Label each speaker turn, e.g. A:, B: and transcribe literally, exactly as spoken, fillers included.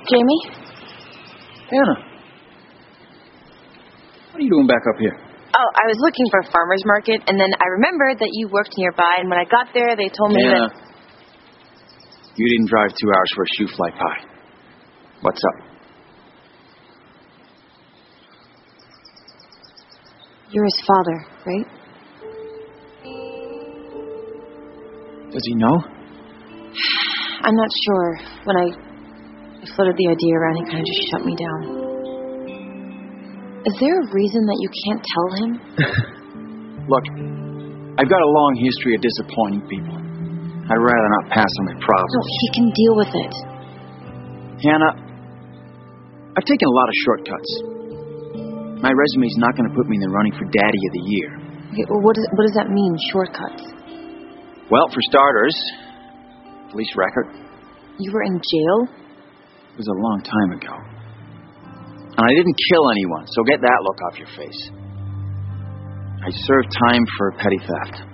A: Jamie?
B: Hannah. What are you doing back up here?
A: Oh, I was looking for a farmer's market, and then I remembered that you worked nearby, and when I got there, they told me
B: Hannah,
A: that...
B: you didn't drive two hours for a shoe fly pie. What's up?
A: You're his father, right?
B: Does he know?
A: I'm not sure. When I, I floated the idea around, he kind of just shut me down. Is there a reason that you can't tell him?
B: Look, I've got a long history of disappointing people. I'd rather not pass on my problems.
A: No, he can deal with it.
B: Hannah, I've taken a lot of shortcuts. My resume's not going to put me in the running for Daddy of the Year.
A: Okay, well, what, is, what does that mean, shortcuts?
B: Well, for starters, police record.
A: You were in jail?
B: It was a long time ago. And I didn't kill anyone, so get that look off your face. I served time for petty theft.